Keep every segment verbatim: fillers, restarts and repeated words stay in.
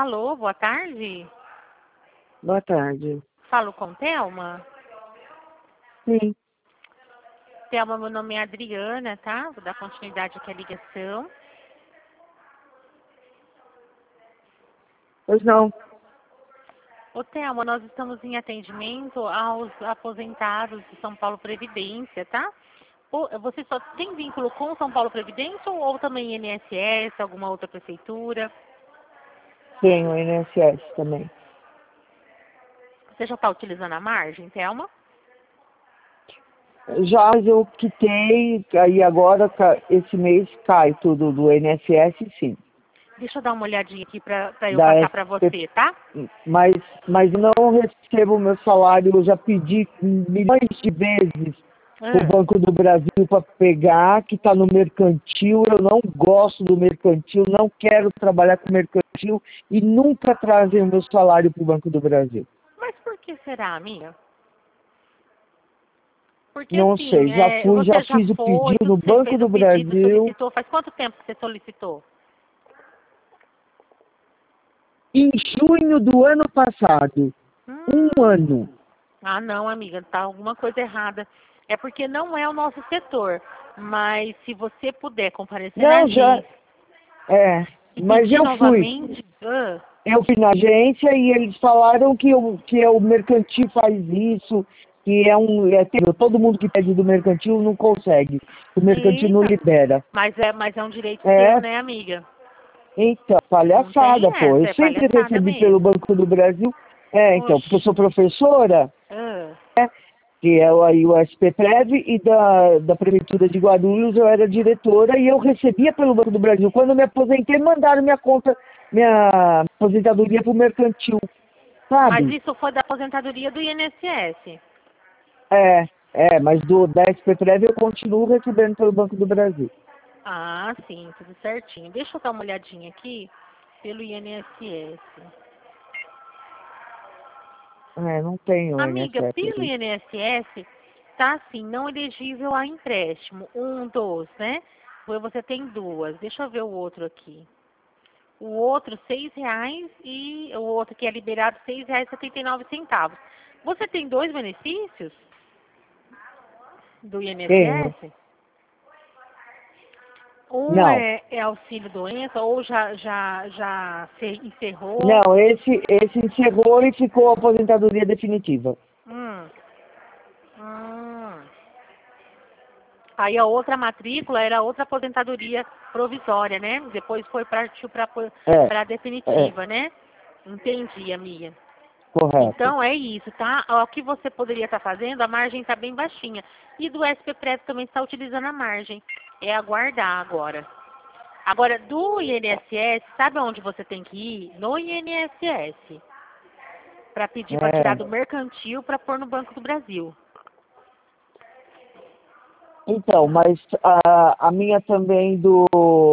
Alô, boa tarde. Boa tarde. Falo com Thelma? Sim. Thelma, meu nome é Adriana, tá? Vou dar continuidade aqui à ligação. Pois não. Ô, Thelma, nós estamos em atendimento aos aposentados de São Paulo Previdência, tá? Ô, Você só tem vínculo com São Paulo Previdência ou, ou também I N S S, alguma outra prefeitura? Tenho I N S S também. Você já está utilizando a margem, Thelma? Já eu quitei, aí agora ca- esse mês cai tudo do I N S S, sim. Deixa eu dar uma olhadinha aqui para eu Da passar S para P, você, tá? mas, mas não recebo o meu salário, eu já pedi milhões de vezes o Ah, Banco do Brasil para pegar, que está no mercantil, eu não gosto do mercantil, não quero trabalhar com mercantil e nunca trazem o meu salário para o Banco do Brasil. mas por que será, amiga? Porque Não assim, sei, já é, fui, já você já fiz o foi, pedido tudo no que você Banco fez o do pedido, Brasil. solicitou, faz quanto tempo que você solicitou? Em junho do ano passado, um Hum, ano. ah não, amiga, tá alguma coisa errada. É porque não é o nosso setor, mas se você puder comparecer na Não, já, agência é, e mas pedir eu fui. novamente, ah, Eu fui na agência e eles falaram que, o que é o mercantil faz isso, que é um, é terrível. Todo mundo que pede do mercantil não consegue. O mercantil não eita, libera. mas é, mas é um direito seu, É, né, amiga? então, Não tem palhaçada, pô. essa, Eu é sempre palhaçada recebi pelo mesmo. Banco do Brasil. É, então, porque eu Oxe, sou professora, ah, né, que é o, aí o S P Prev, e da, da Prefeitura de Guarulhos eu era diretora e eu recebia pelo Banco do Brasil. Quando eu me aposentei, mandaram minha conta, minha aposentadoria para o mercantil, mas sabe? isso foi da aposentadoria do I N S S. É, é, mas do, da S P Prev eu continuo recebendo pelo Banco do Brasil. Ah, sim, tudo certinho. Deixa eu dar uma olhadinha aqui pelo I N S S. É, não tenho Amiga, I N S S pelo aqui. I N S S, tá assim, não elegível a empréstimo. Um dos, né? Ou você tem duas. Deixa eu ver o outro aqui. O outro, seis reais e o outro que é liberado, seis reais e setenta e nove centavos. Você tem dois benefícios do Tenho. I N S S? Um Não. é, é auxílio doença ou já, já, já se encerrou. Não, esse, esse encerrou e ficou a aposentadoria definitiva. Hum. Hum. Aí a outra matrícula era outra aposentadoria provisória, né? Depois foi partiu para É, para é, definitiva, né? Entendi, amiga. correto. Então é isso, tá? O que você poderia estar fazendo, a margem está bem baixinha. E do S P Prev também está utilizando a margem. É aguardar agora. Agora, do I N S S, sabe onde você tem que ir? No I N S S. Para pedir para tirar É. do mercantil para pôr no Banco do Brasil. Então, mas a, a minha também do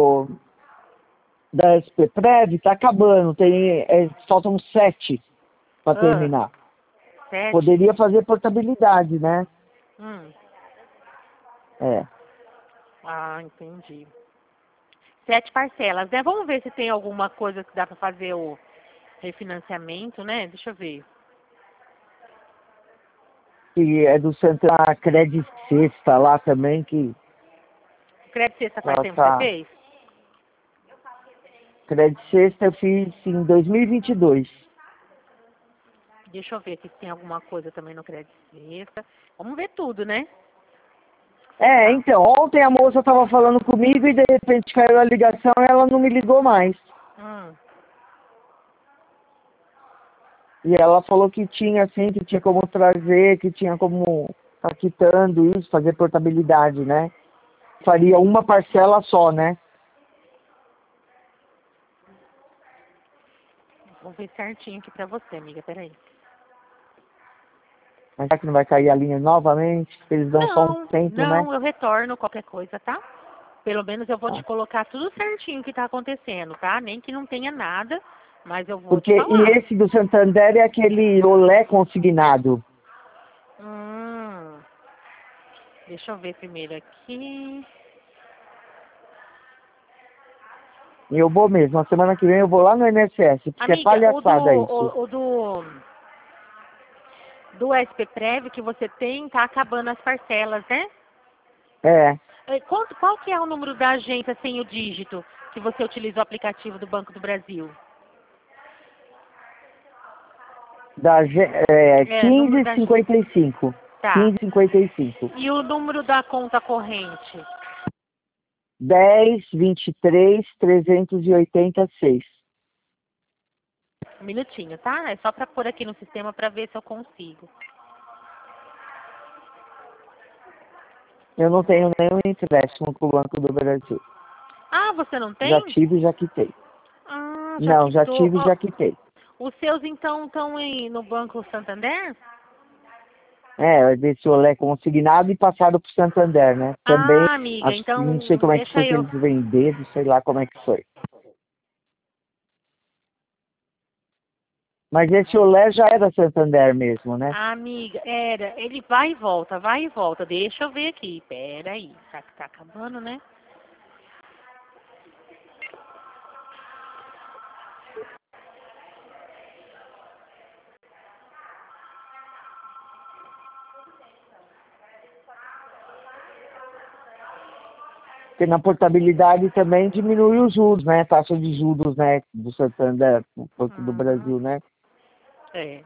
da S P Prev está acabando, tem, é, faltam sete para Ah, terminar. sete? Poderia fazer portabilidade, né? Hum. É. Ah, entendi. Sete parcelas, né? Vamos ver se tem alguma coisa que dá para fazer o refinanciamento, né? Deixa eu ver. E é do Santa Credit Sexta lá também, que O crédito sexta faz ela tempo que você tá. fez? Credit Sexta eu fiz em dois mil e vinte e dois. Deixa eu ver aqui se tem alguma coisa também no crédito sexta. Vamos ver tudo, né? É, Tá. então, ontem a moça estava falando comigo e de repente caiu a ligação e ela não me ligou mais. Hum. E ela falou que tinha, assim, que tinha como trazer, que tinha como estar quitando isso, fazer portabilidade, né? Faria uma parcela só, né? Vou ver certinho aqui pra você, amiga. Peraí. Mas será que não vai cair a linha novamente? Eles dão só um Não, tempo, né? não, eu retorno qualquer coisa, tá? Pelo menos eu vou te Tá. colocar tudo certinho que tá acontecendo, tá? Nem que não tenha nada, mas eu vou te Porque, e falar. esse do Santander é aquele olé consignado. Hum. Deixa eu ver primeiro aqui. E eu vou mesmo. A semana que vem eu vou lá no I N S S, porque Amiga, é palhaçada o do, isso. o, o do, do S P Prev que você tem, tá acabando as parcelas, né? É, Eh, Quanto, qual que é o número da agência sem o dígito que você utiliza o aplicativo do Banco do Brasil? da, G- é É, número da agência. quinze cinquenta e cinco. Tá. quinze cinquenta e cinco. E o número da conta corrente? dez, vinte e três, trezentos e oitenta e seis. Um minutinho, tá? É só para pôr aqui no sistema para ver se eu consigo. Eu não tenho nenhum empréstimo com o Banco do Brasil. Ah, você não Já tem? tive e já quitei. Ah, já Não, já quitou. tive e Ó, já quitei. os seus então estão no Banco Santander? É, desse olé consignado e passado para o Santander, né? Também, Ah, amiga, acho que não então sei como é que deixa foi que eu. eles venderam, sei lá como é que foi. Mas esse olé já era Santander mesmo, né? Ah, amiga, era. Ele vai e volta, vai e volta. Deixa eu ver aqui. Pera aí. Tá, tá acabando, né? Porque na portabilidade também diminui os juros, né? Taxa de juros, né? Do Santander, do Banco do Uhum. Brasil, né? É.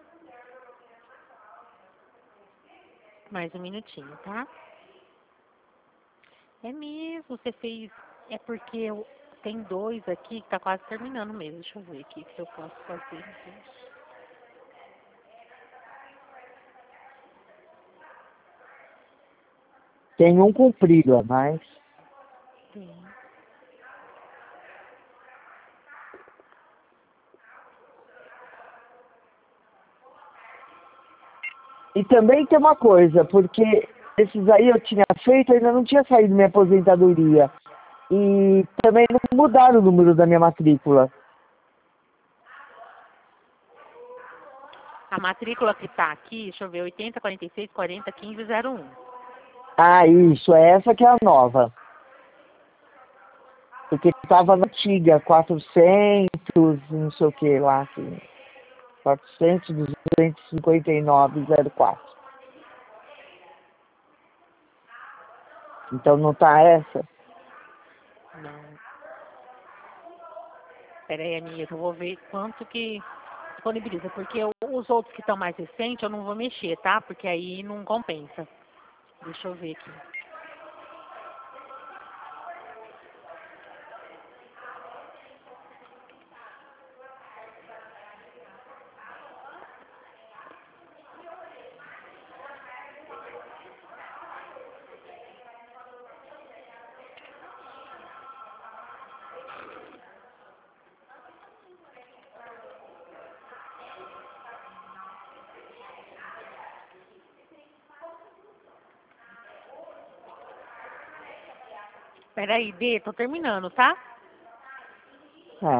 Mais um minutinho, tá? É mesmo, você fez. É porque eu... tem dois aqui que tá quase terminando mesmo. Deixa eu ver aqui o que eu posso fazer. Tem um cumprido a mais. Tem. E também tem uma coisa, porque esses aí eu tinha feito, ainda não tinha saído minha aposentadoria. E também não mudaram o número da minha matrícula. A matrícula que tá aqui, deixa eu ver, oitenta, quarenta e seis, quarenta, quinze, zero um. Ah, isso, é essa que é a nova. Porque estava na antiga, quatrocentos, não sei o que lá, assim, quatrocentos, duzentos e cinquenta e nove, zero quatro. Então não tá essa? Não. Pera aí, amiga, que eu vou ver quanto que disponibiliza. Porque eu- os outros que estão mais recentes eu não vou mexer, tá? Porque aí não compensa. Deixa eu ver aqui. Pera aí, Dê, tô terminando, tá? Ah.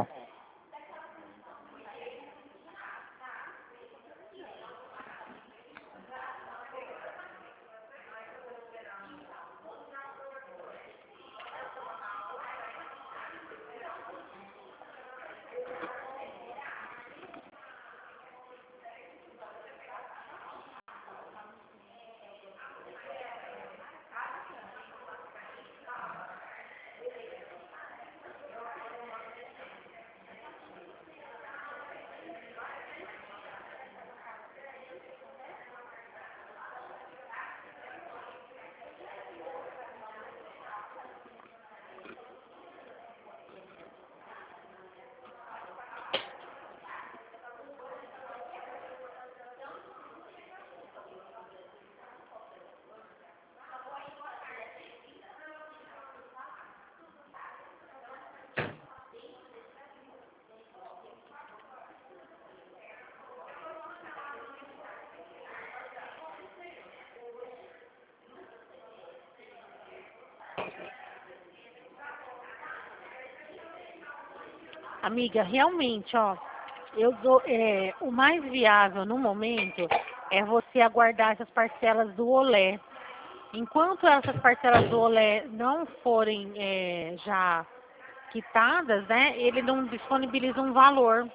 Amiga, realmente, ó, eu dou, é, o mais viável no momento é você aguardar essas parcelas do Olé. Enquanto essas parcelas do Olé não forem é, já quitadas, né, ele não disponibiliza um valor.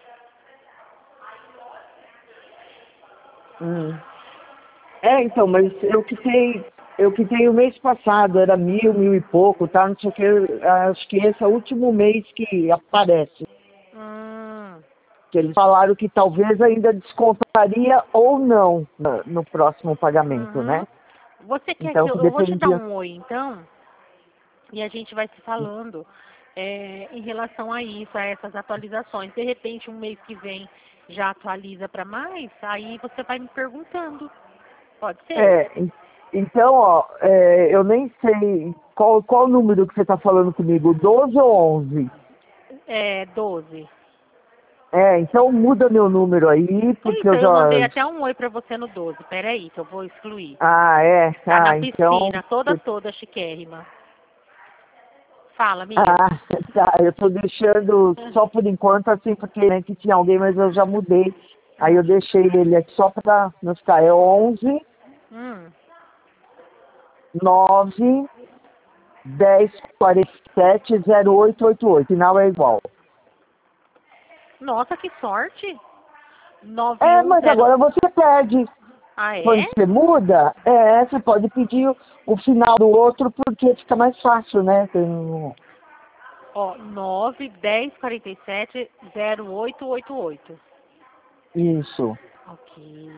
Hum. É, então, mas eu quitei, eu quitei o mês passado, era mil, mil e pouco, tá? Não sei o que, acho que esse é o último mês que aparece. Hum. Que eles falaram que talvez ainda descontaria ou não no, no próximo pagamento, Uhum. né? Você quer Então, que eu, que eu vou te dar dependia... um oi, então? E a gente vai se falando é, em relação a isso, a essas atualizações. De repente, um mês que vem já atualiza para mais, aí você vai me perguntando. Pode ser? É, en- então, ó, é, eu nem sei qual, qual número que você está falando comigo, doze ou onze? É, doze. É, então muda meu número aí, porque Eita, eu eu mandei já... até um oi para você no doze. Peraí, que eu vou excluir. Ah, é? Tá na Ah, então... piscina, toda, toda chiquérrima. Fala, amiga. Ah, tá, eu tô deixando só por enquanto assim, porque né, que tinha alguém, mas eu já mudei. Aí eu deixei ele aqui só pra não ficar. É onze, Hum. nove, dez, quarenta e sete, zero oito oito oito. Final é igual. Nossa, que sorte. nove É, um mas zero. agora você pede. Ah, é? Quando você muda, é, você pode pedir o, o final do outro porque fica mais fácil, né? Tem um- Ó, nove, dez, quarenta e sete, zero oito oito oito. Isso. Ok.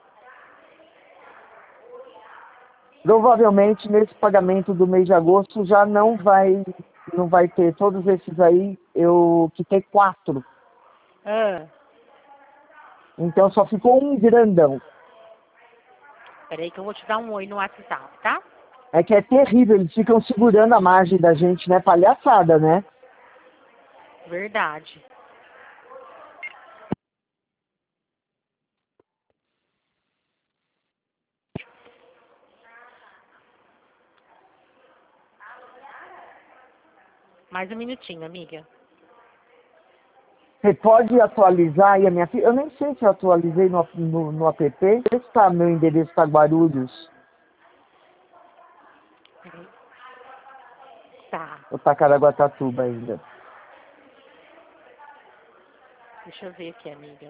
Provavelmente nesse pagamento do mês de agosto já não vai, não vai ter todos esses aí, eu quitei quatro. Ah, Então só ficou um grandão. peraí que eu vou te dar um oi no WhatsApp, tá? É que é terrível, eles ficam segurando a margem da gente, né? Palhaçada, né? Verdade. Mais um minutinho, amiga. Você pode atualizar aí a minha filha? Eu nem sei se eu atualizei no, no, no app. Esse tá, meu endereço tá Guarulhos, Peraí. Tá. ou tá Caraguatatuba ainda. Deixa eu ver aqui, amiga.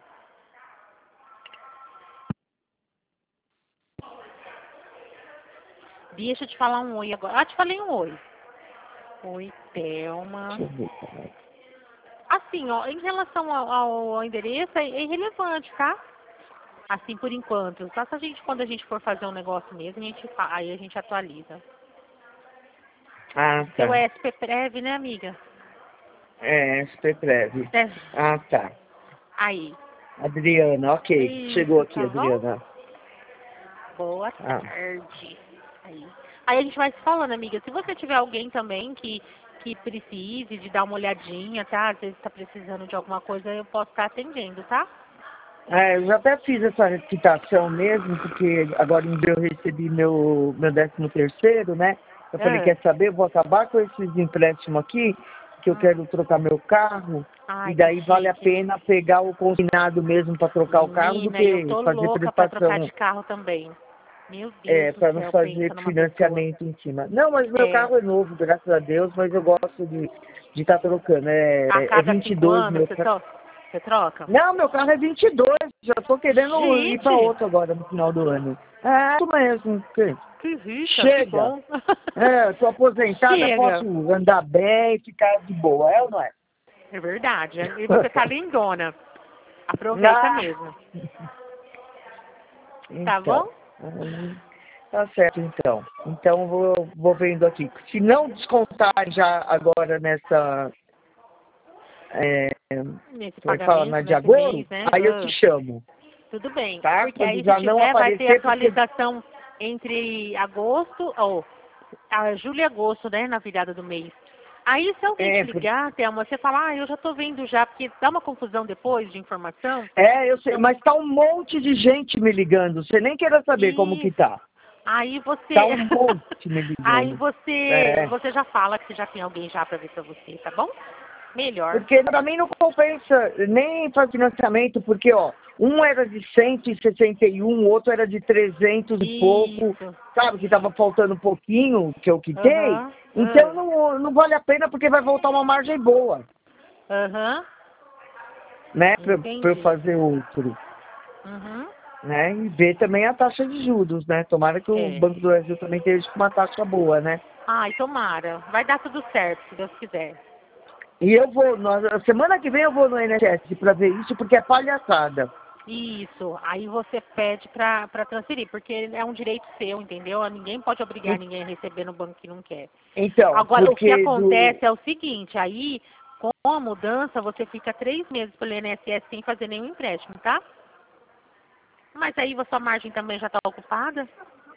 Bia, deixa eu te falar um oi agora. Ah, te falei um oi. Oi, Thelma. Deixa eu ver, cara. Assim, ó, em relação ao, ao endereço, é é irrelevante, tá? Assim, por enquanto. Só se a gente, quando a gente for fazer um negócio mesmo, a gente, fa- aí a gente atualiza. Ah, Seu tá. S P Prev, né, amiga? É, S P Prev. É. Ah, tá. Aí. Adriana, ok. Chegou Isso, aqui, tá bom? Adriana. Boa Ah, tarde. Aí. Aí a gente vai se falando, amiga. Se você tiver alguém também que, que precise de dar uma olhadinha, tá? Às vezes tá precisando de alguma coisa, eu posso estar atendendo, tá? é, eu já até fiz essa quitação mesmo, porque agora em breve eu recebi meu, meu décimo terceiro, né? Eu falei, Ah, quer saber, eu vou acabar com esses empréstimos aqui, que eu hum. quero trocar meu carro, e Ai, que daí vale a chique. pena pegar o consignado mesmo para trocar o carro do Menina, eu que tô fazer louca pra trocar prestação, de carro também. Meu Deus é, do para não céu, fazer pensa numa pessoa. financiamento em cima. Não, mas meu É, carro é novo, graças a Deus, mas eu gosto de de estar trocando. É, a é cada vinte e cinco dois anos meu você, carro. to você troca? Não, meu carro é vinte e dois. Já tô querendo ir para Gente, outro agora no final do ano. É isso mesmo. que- que rica, que Chega. bom. É, tô aposentada, Chega. posso andar bem e ficar de boa, é ou não é? É verdade. E você tá lindona. Aproveita Ah, mesmo. Tá então. bom? hum, Tá certo, então. Então, vou, vou vendo aqui. Se não descontar já agora nessa... É, Nesse como é que fala? Na pagamento, de nesse agosto, mês, né? aí eu te Ah, chamo, tudo bem. tá? Porque Quando aí se já não tiver, vai ter aparecer, porque... atualização entre agosto, ou a julho e agosto, né? Na virada do mês. Aí se alguém te É, porque ligar, Thelma, você fala, ah, eu já tô vendo já, porque dá uma confusão depois de informação. É, eu sei, Então, mas tá um monte de gente me ligando. Você nem queira saber como que isso. tá. Aí você. Tá um monte me Aí ligando. você. É, Você já fala que você já tem alguém já pra ver pra você, tá bom? Melhor. Porque pra mim não compensa nem fazer financiamento, porque, ó, um era de cento e sessenta e um, o outro era de trezentos e pouco, Isso. sabe, que tava faltando um pouquinho, que eu quitei. Aham. Então Ah. não, não vale a pena porque vai voltar uma margem boa, Aham. né, pra, pra eu Entendi. fazer outro. Uhum. Né? E ver também a taxa de juros, né? Tomara que o É. Banco do Brasil também esteja com uma taxa boa, né? Ai, tomara. Vai dar tudo certo, se Deus quiser. E eu vou, na a semana que vem eu vou no I N S S para ver isso, porque é palhaçada. Isso. Aí você pede pra, pra transferir, porque é um direito seu, entendeu? Ninguém pode obrigar ninguém a receber no banco que não quer. Então, Agora, o que porque do... acontece é o seguinte, aí, com a mudança, você fica três meses pelo I N S S sem fazer nenhum empréstimo, tá? Mas aí a sua margem também já está ocupada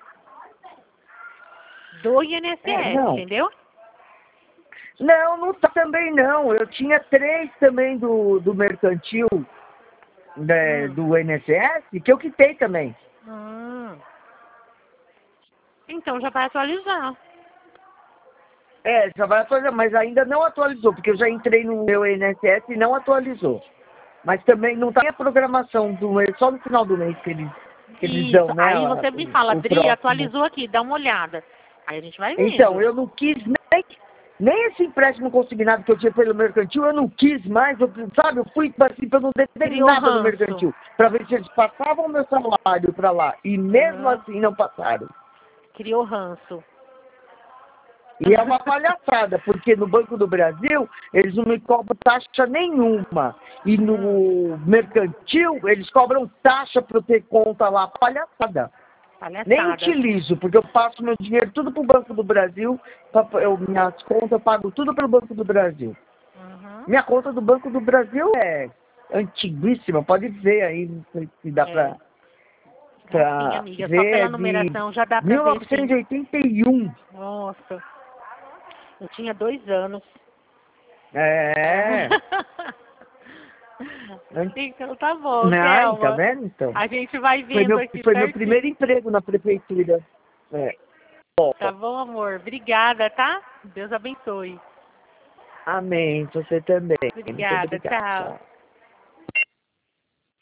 do I N S S, É, não. entendeu? Não, não tá também não. Eu tinha três também do, do mercantil, né, Hum. do I N S S, que eu quitei também. Hum. Então já vai atualizar. É, já vai atualizar, mas ainda não atualizou, porque eu já entrei no meu I N S S e não atualizou. Mas também não tem a programação do mês, só no final do mês que eles, que eles Isso. dão, né? Aí a- você me fala, O, o Dri, próximo. atualizou aqui, dá uma olhada. Aí a gente vai Então, vendo. eu não quis nem, nem esse empréstimo consignado que eu tinha pelo mercantil, eu não quis mais, eu, sabe? Eu fui assim, pra não dever Criou nada no ranço. mercantil, para ver se eles passavam o meu salário para lá. E mesmo Uhum. assim não passaram. Criou ranço. E é uma palhaçada, porque no Banco do Brasil eles não me cobram taxa nenhuma. E no mercantil eles cobram taxa para eu ter conta lá. Palhaçada. Nem Palhaçada. utilizo, porque eu passo meu dinheiro tudo para o Banco do Brasil. Pra, eu, minhas contas eu pago tudo pelo Banco do Brasil. Uhum. Minha conta do Banco do Brasil é antiguíssima, pode ver aí, não sei se dá É. para Assim, pra amiga, só ver, pela é de numeração já dá pra mil ver, novecentos sim. e oitenta e um. Nossa. Eu tinha dois anos. É. Então tá bom, Não, tá Thelma. vendo então? A gente vai Foi vendo meu, aqui foi meu primeiro certinho. emprego na prefeitura. É. Tá bom, amor? Obrigada, tá? Deus abençoe. Amém, você também. Muito Obrigada, obrigado. tchau. Tchau.